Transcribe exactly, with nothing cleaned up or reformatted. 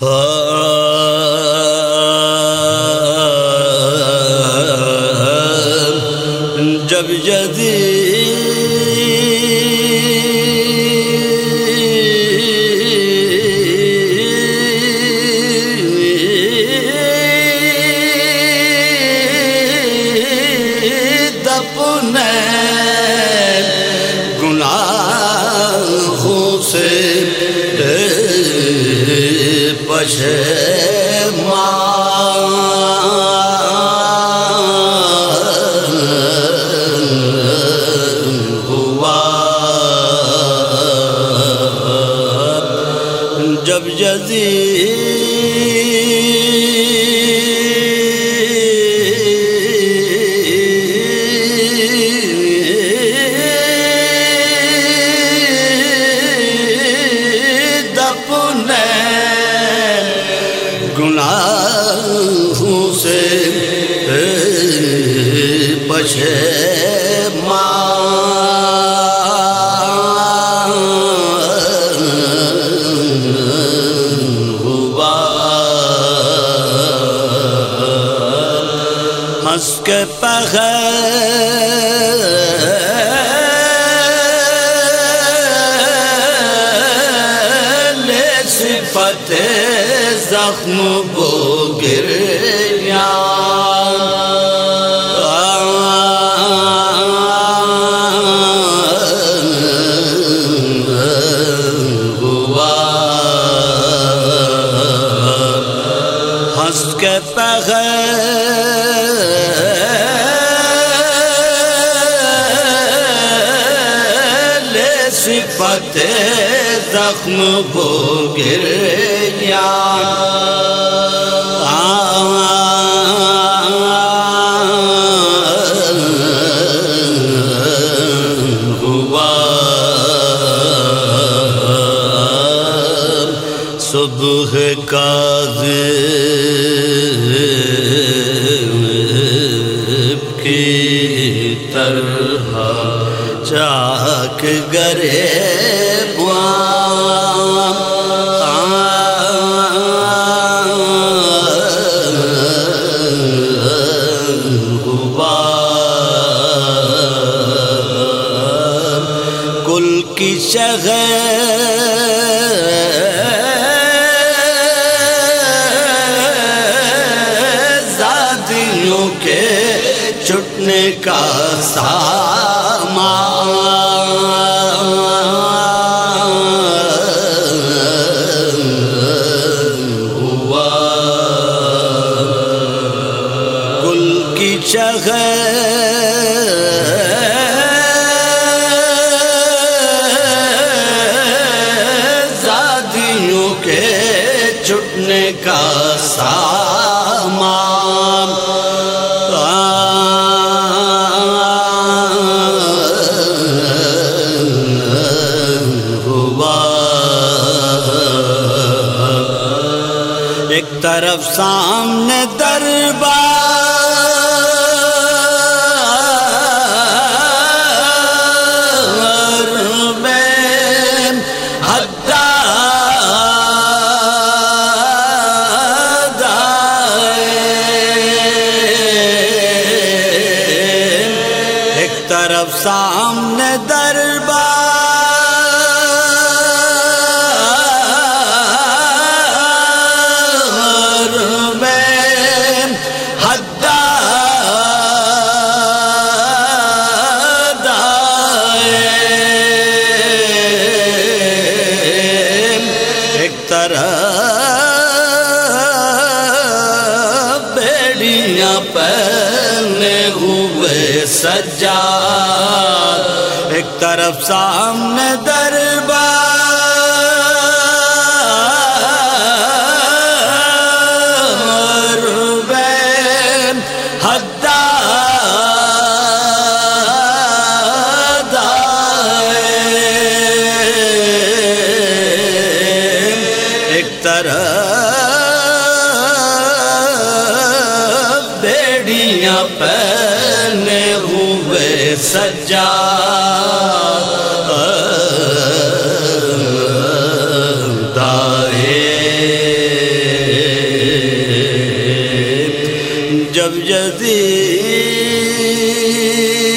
جب جدید اپنے گناہوں سے پشیمان ہوا، جب جدید اپنے گناہوں سے پشیمان ہوا، ہنس کے پہلے صفت زخم کو گریا، ہوا، ہنس کے پہلے صفت زخم کو گریا، ہوا، صبح کاذب کی طرح چاک گریباں ہوا، کل کی شہزادیوں کے چھٹنے کا سامان ہوا، گل کی شہزادیوں کے چھٹنے کا سامان ہوا، ایک طرف سامنے دربار میں حداد آئے، ایک طرف سامنے دربار بیڑیاں پہنے ہوئے سجاد، ایک طرف سامنے دربار میں حداد آئے، ایک طرف بیڑیاں پہنے ہوئے سجاد، دائے جب جدید